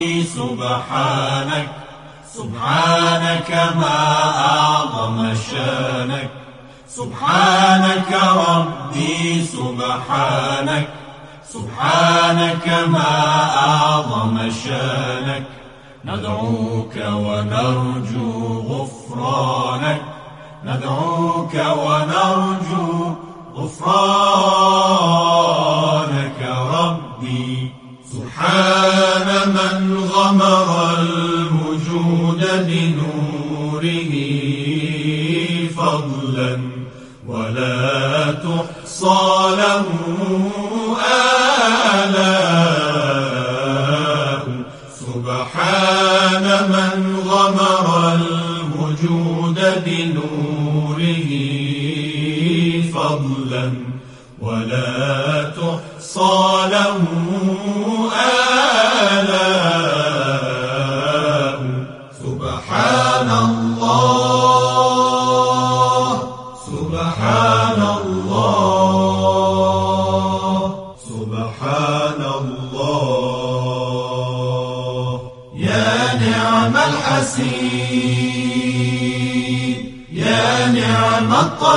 سبحانك سبحانك ما أعظم شانك، سبحانك ربي سبحانك سبحانك ما أعظم شانك. ندعوك ونرجو غفرانك، ندعوك ونرجو غفرانك ربي. سبحان من غمر الوجود بنوره فضلا ولا تحصى له آلاء. سبحان من غمر الوجود بنوره فضلا ولا تحصى له آلاء. سبحان الله سبحان الله سبحان الله. يا نعم الحسين، يا نعم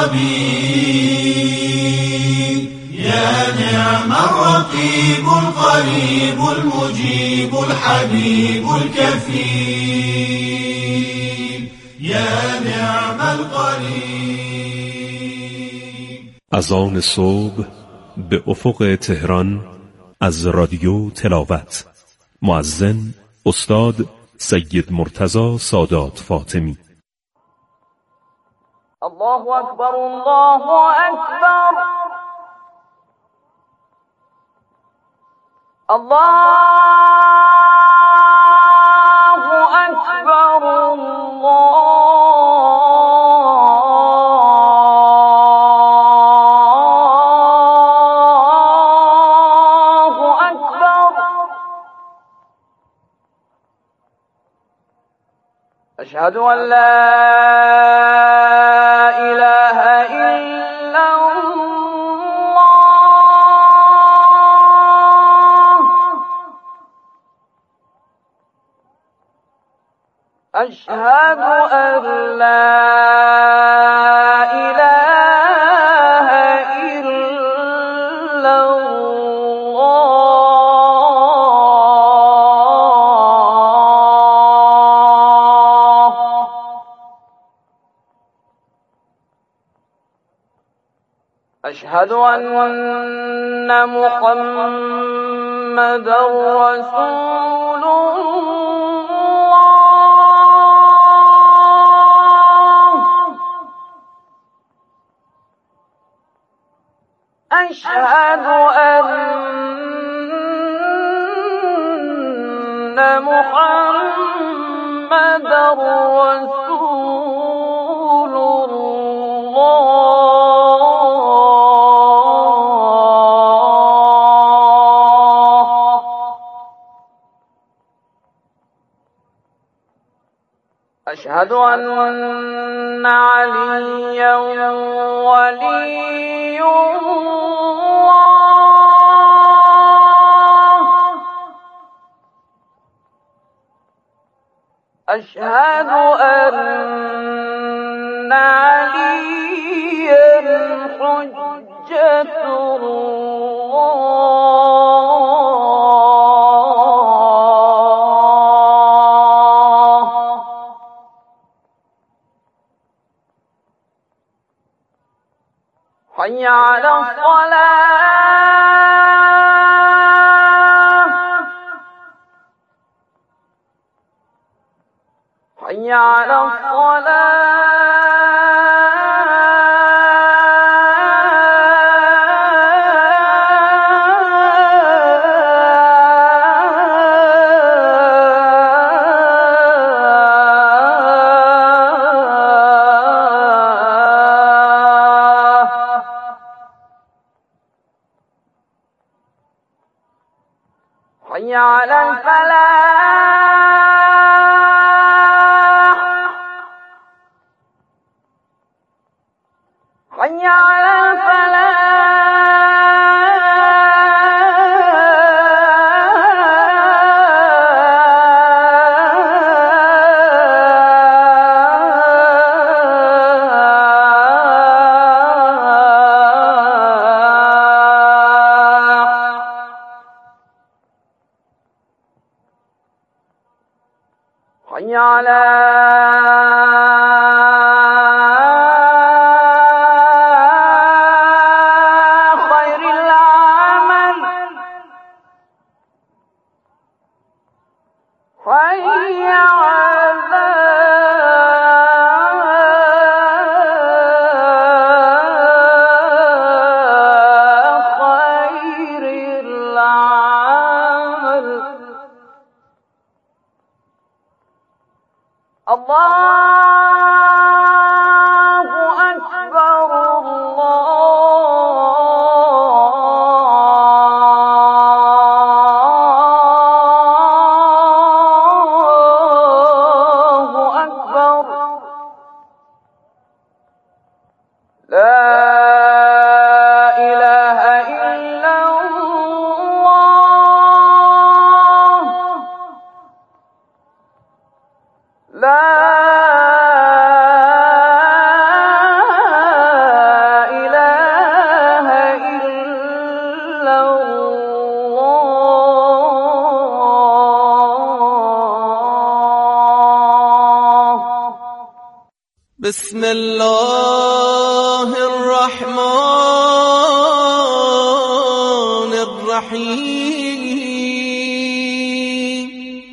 الطبيب، يا نعم الرقيب القريب المجيب الحبيب الكفيل، يا نعم القريب. از آن صبح به افق تهران از رادیو تلاوت، مؤذن استاد سید مرتضی سادات فاطمی. الله اکبر الله اکبر الله اکبر الله اکبر. اشهد ان لا اله الا أشهد أن لا إله إلا الله. أشهد أن محمدا رسول أشهد أن محمدا رسول الله. أشهد أن عليا ولي أشهد أن عليا حجة الله. حي على الصلاة، حي على حي على الفلاح، حي على الفلاح. حي على خير العمل حي على خير العمل الله أكبر الله أكبر لا إله إلا الله لا إله إلا الله بسم الله الرحمن الرحيم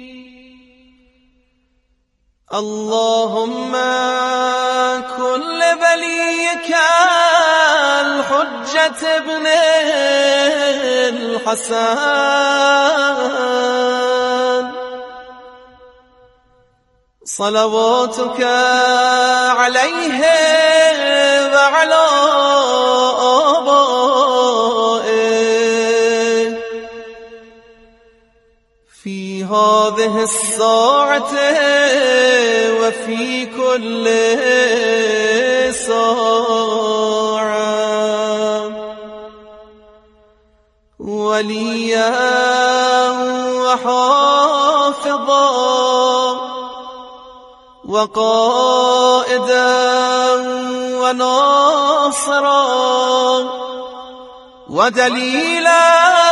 اللهم كن لوليك الحجة ابن الحسن صلواتك عليه وعلى آبائه في هذه الساعة وفي كل ساعة وليا وحافظا وقائدا وناصرا ودليلا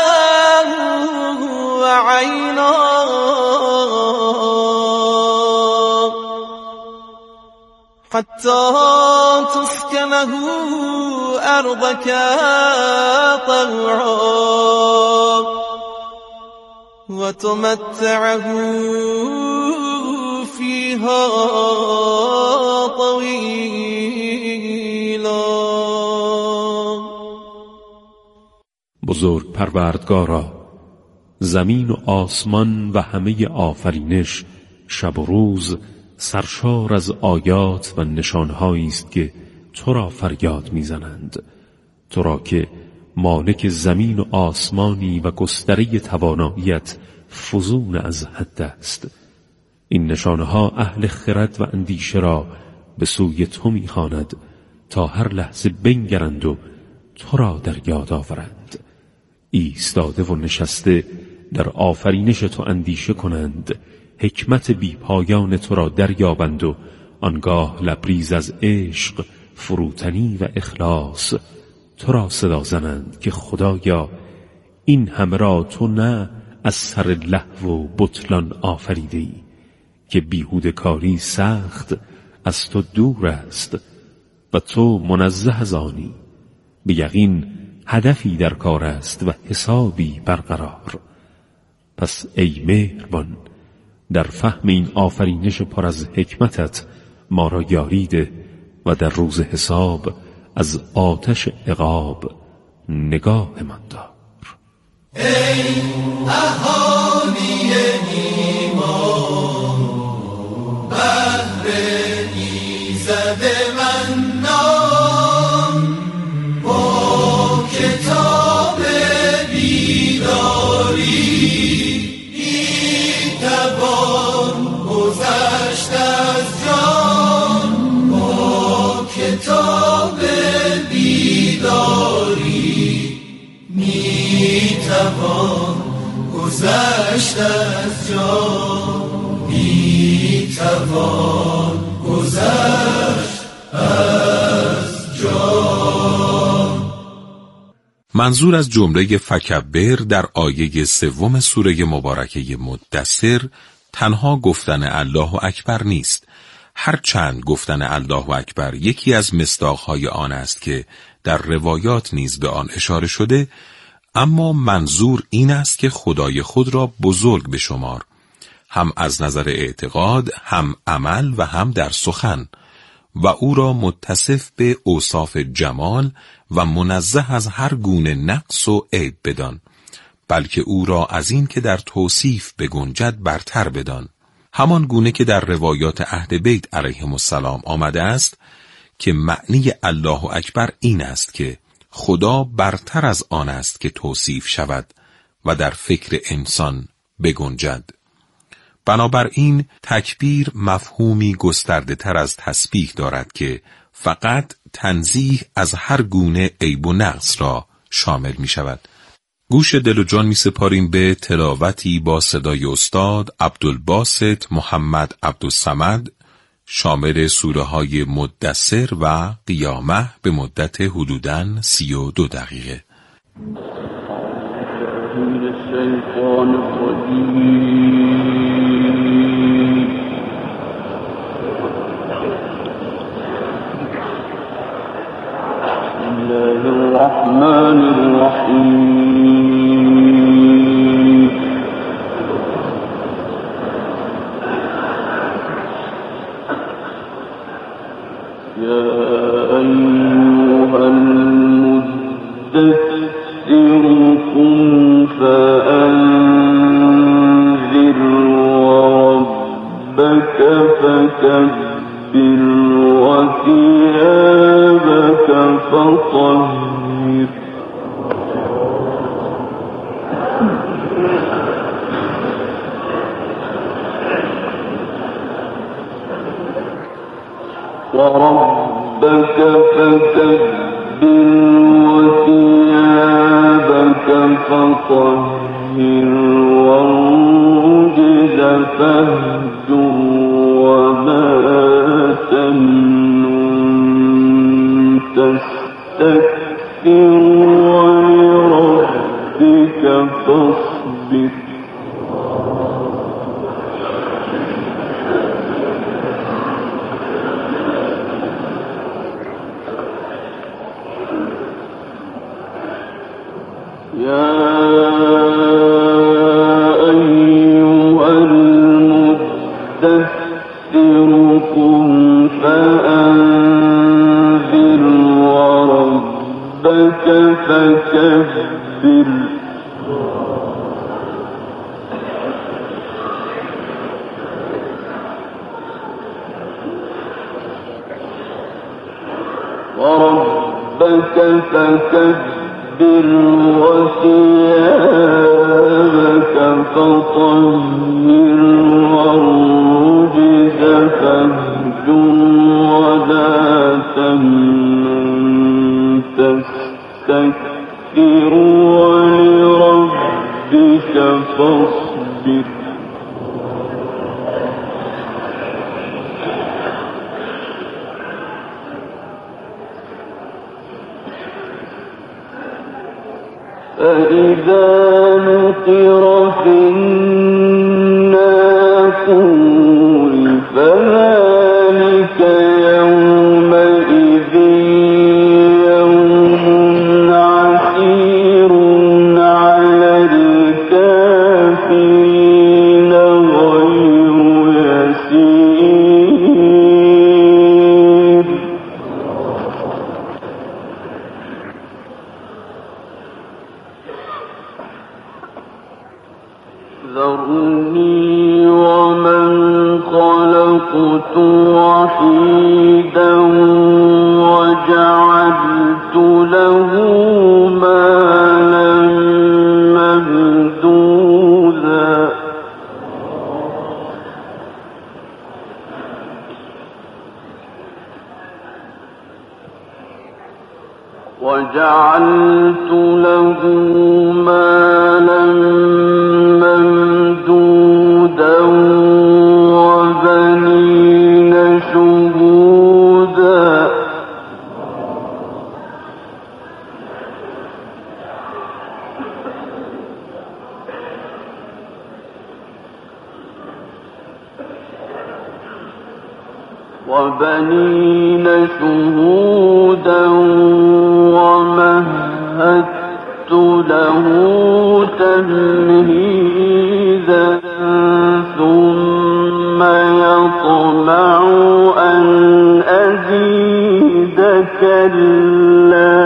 وعينا حتى تسكنه أرضك طوعا وتمتعه فيها طويلا. بزرگ پروردگارا، زمین و آسمان و همه آفرینش شب و روز سرشار از آیات و نشانهایی است که تو را فریاد میزنند، تو را که مالک زمین و آسمانی و گستره تواناییت فزون از حد است. این نشانها اهل خرد و اندیشه را به سوی تو میخواند تا هر لحظه بنگرند و تو را در یاد آورند. ایستاده و نشسته در آفرینش تو اندیشه کنند، حکمت بی پایان تو را دریابند و آنگاه لبریز از عشق، فروتنی و اخلاص تو را صدا زنند که خدایا این همه را تو نه از سر لهو و بطلان آفریدی که بیهوده کاری سخت از تو دور است و تو منزه از آنی. به یقین هدفی در کار است و حسابی برقرار. پس ای مهربان، در فهم این آفرینش پر از حکمتت ما را یاری ده و در روز حساب از آتش عقاب نگاه من دار. ای اهالی ایمان، بهر ایزد منان، با کتاب بیداری میتوان گذشت از جان، با کتاب بیداری میتوان گذشت از جان، میتوان گذشت از جان. منظور از جمله فکبر در آیه 3 سوره مبارکه مدثر تنها گفتن الله اکبر نیست، هرچند گفتن الله اکبر یکی از مصداقهای آن است که در روایات نیز به آن اشاره شده، اما منظور این است که خدای خود را بزرگ بشمار، هم از نظر اعتقاد، هم عمل و هم در سخن، و او را متصف به اوصاف جمال و منزه از هر گونه نقص و عیب بدان، بلکه او را از این که در توصیف بگنجد برتر بدان، همان گونه که در روایات اهل بیت علیهم السلام آمده است که معنی الله اکبر این است که خدا برتر از آن است که توصیف شود و در فکر انسان بگنجد. بنابراین تکبیر مفهومی گسترده تر از تسبیح دارد که فقط تنزیه از هر گونه عیب و نقص را شامل می شود. گوش دل و جان می سپاریم به تلاوتی با صدای استاد عبدالباسط محمد عبدالصمد شامل سوره های مدثر و قیامه به مدت حدوداً 32 دقیقه. بسم الله الرحمن الرحیم وربك فكبر وثيابك فطهر والرجز فاهجر وما تمنن تستكثر ولربك فاصبر وربك فكبر وثيابك فطهر والرجز فاهجر ولا تمنن تستكثر ولربك فاصبر فإذا نقر في الناقور فذلك يومئذ يوم عسير على الكافرين غير يسير ذرني ومن خلقت وحيدا وجعلت له مالا ممدودا وجعلت له مالا ممدودا وبنين شهودا وبنين شهودا ومهدت له تمهيدا ثم يطمع أن أزيد كلا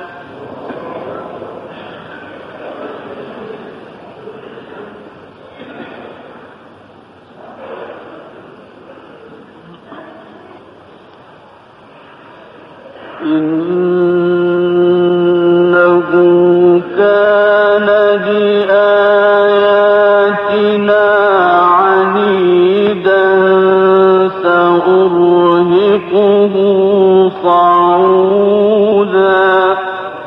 إنه كان لآياتنا عنيدا سأرهقه صعودا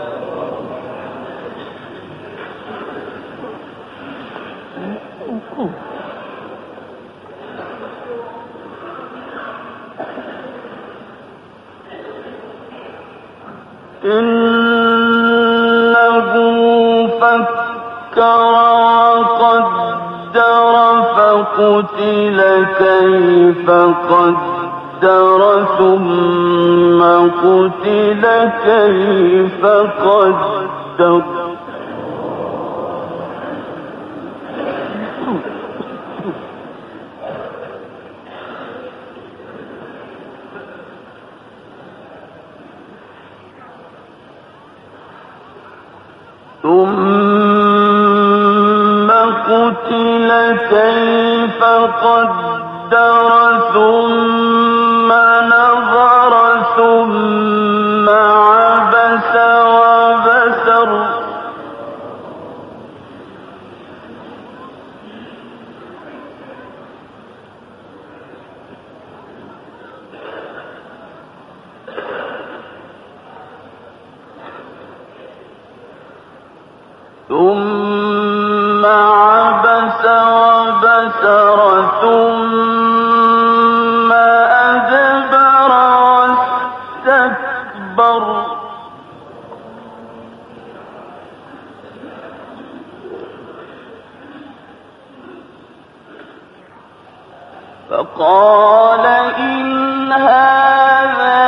إنه فكر وقدر فقتل كيف قدر ثم قتل كيف قدر ثم قتل كيف قدر ثم نظر ثم عبس وبسر ثم عبس وبسر ثم أدبر واستكبر فقال إن هذا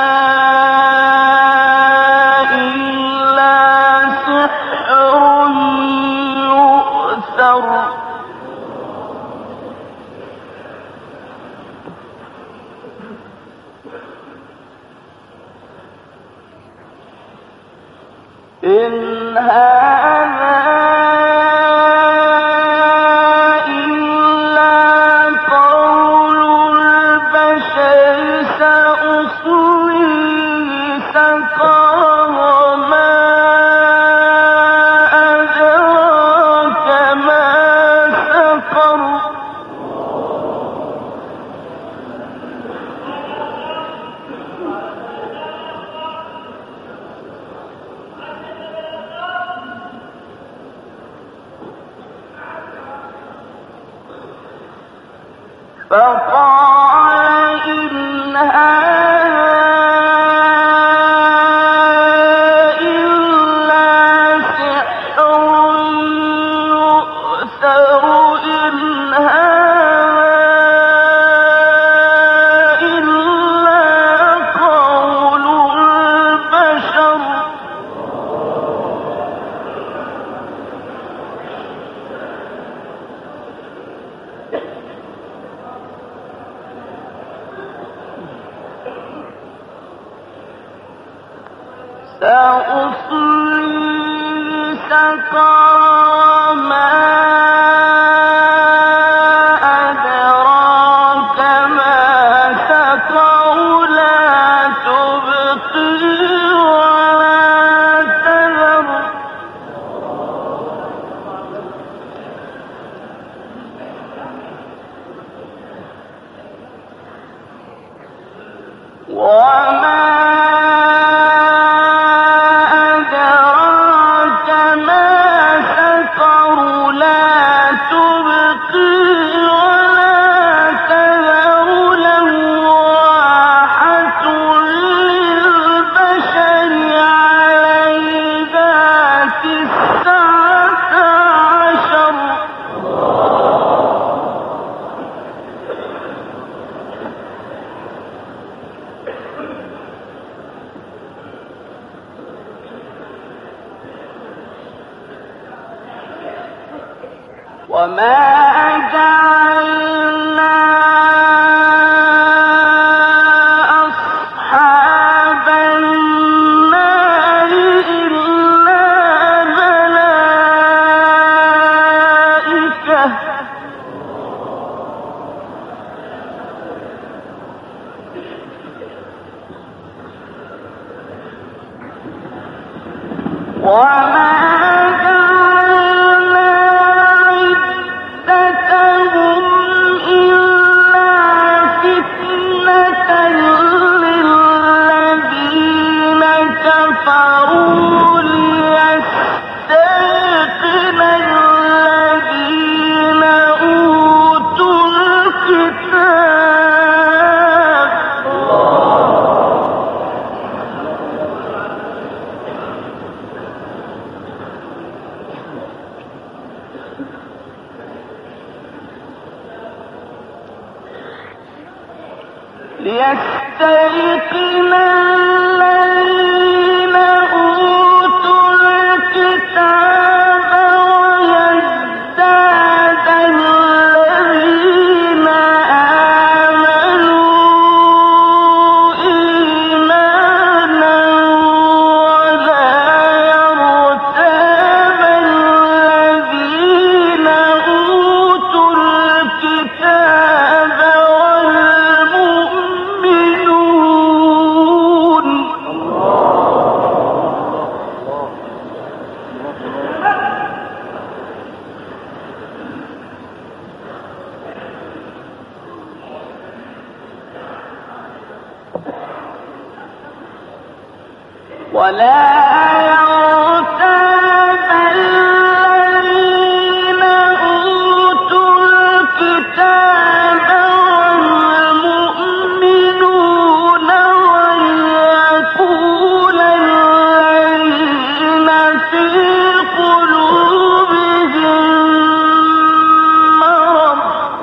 إلا سحر يؤثر إن هذا إلا قول البشر سأصليه سقر وما أدراك ما سقر فقال إن هذا إلا سحر يؤثر إن هذا إلا قول البشر سأصلي سقر ما أدراك ما سقر لا تبقي ولا تذر وما أدراك ما سقر لا تبقي ولا تذر لواحة للبشر عليها تسعة عشر ليستيقن الذين أوتوا الكتاب ويزداد الذين آمنوا إيمانا ولا يرتاب الذين أوتوا الكتاب ولا يرتاب الذين أوتوا الكتاب والمؤمنون وليقول الذين في قلوبهم مرض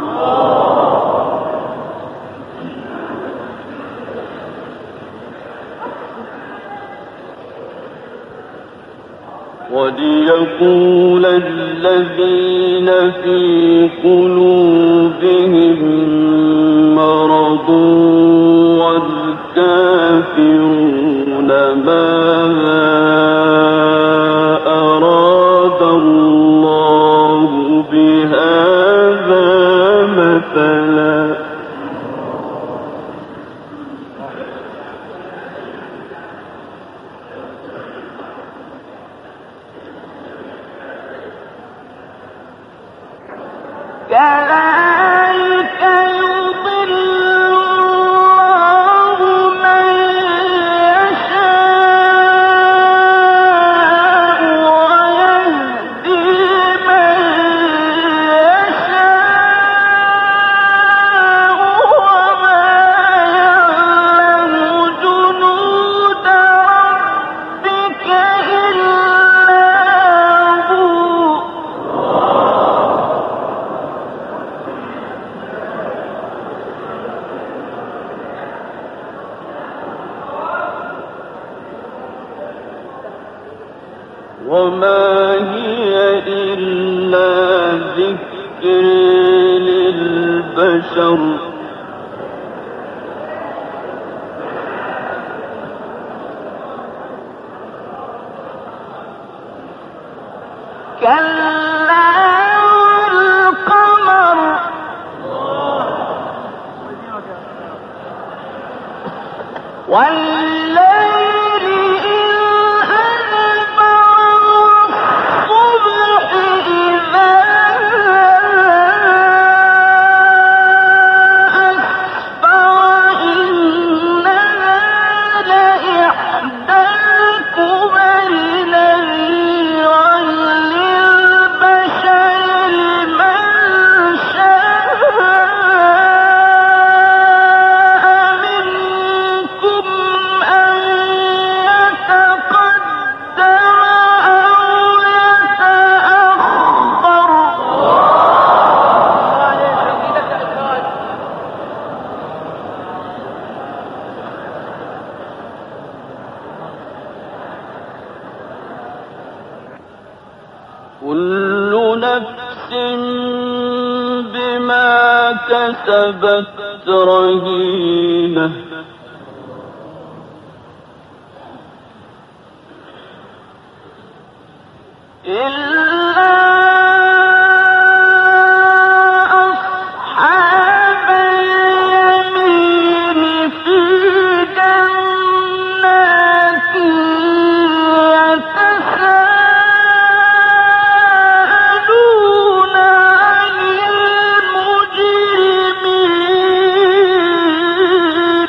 وليقول الذين في قلوبهم مرض والكافرون ماذا أراد الله بهذا مثلا كذلك يضل الله من يشاء ويهدي من يشاء وما يعلم جنود ربك إلا هو وما هي إلا ذكر للبشر كلا والقمر والليل إذ أدبر والصبح إذا أسفر إنها لإحدى الكبر نذيرا للبشر لمن شاء منكم أن كسبت رهينة إلا أصحاب اليمين في جنات يتساءلون عن المجرمين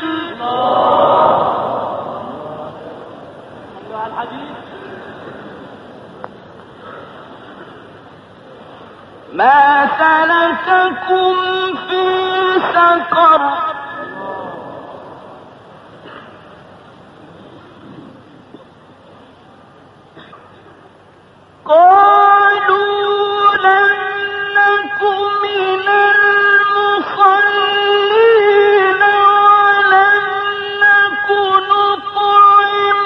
ما سلككم في سقر قالوا لم نك من المصلين ولم نك نطعم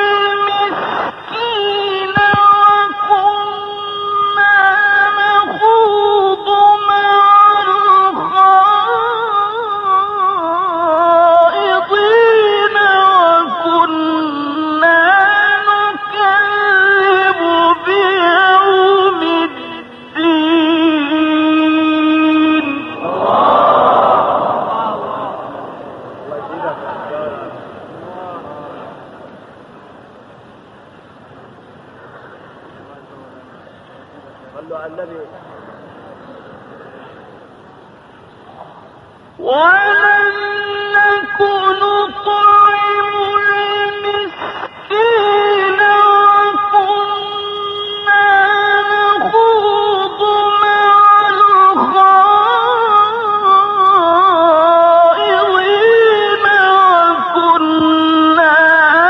المسكين وكنا نخوض مع الخائضين وكنا نكذب بيوم الدين ولم نك نطعم المسكين وكنا نخوض مع الخائضين وكنا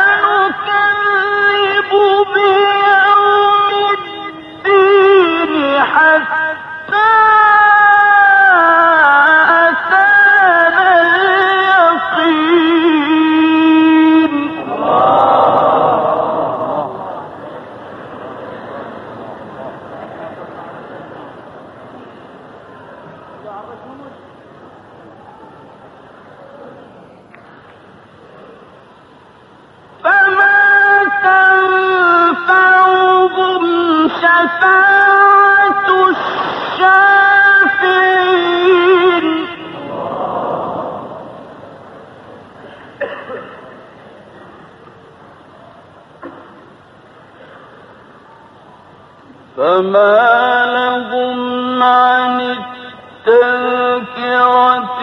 نكذب بيوم الدين حتى أتانا اليقين فما تنفعهم شفاعة الشافعين فما لهم عن التذكرة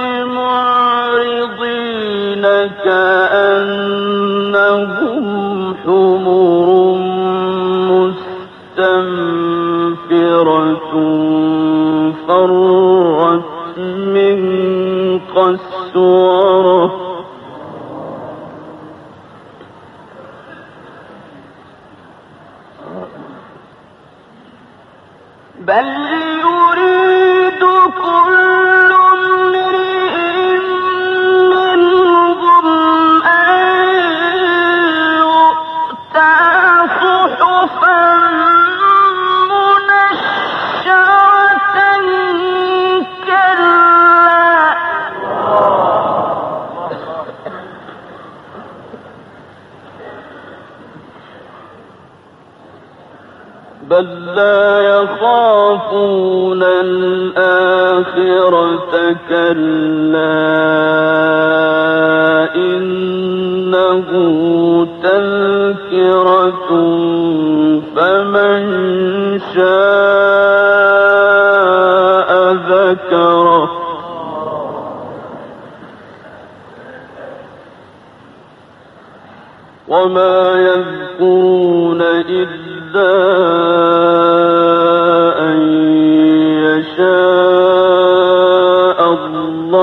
معرضين كأنهم حمر مستنفرة فرت من قسورة بل يريد كل امرئ منهم أن يؤتى صحفا منشرة كلا بل لا يخافون الآخرة كلا إنه تذكرة فمن شاء ذكره وما يذكرون إلا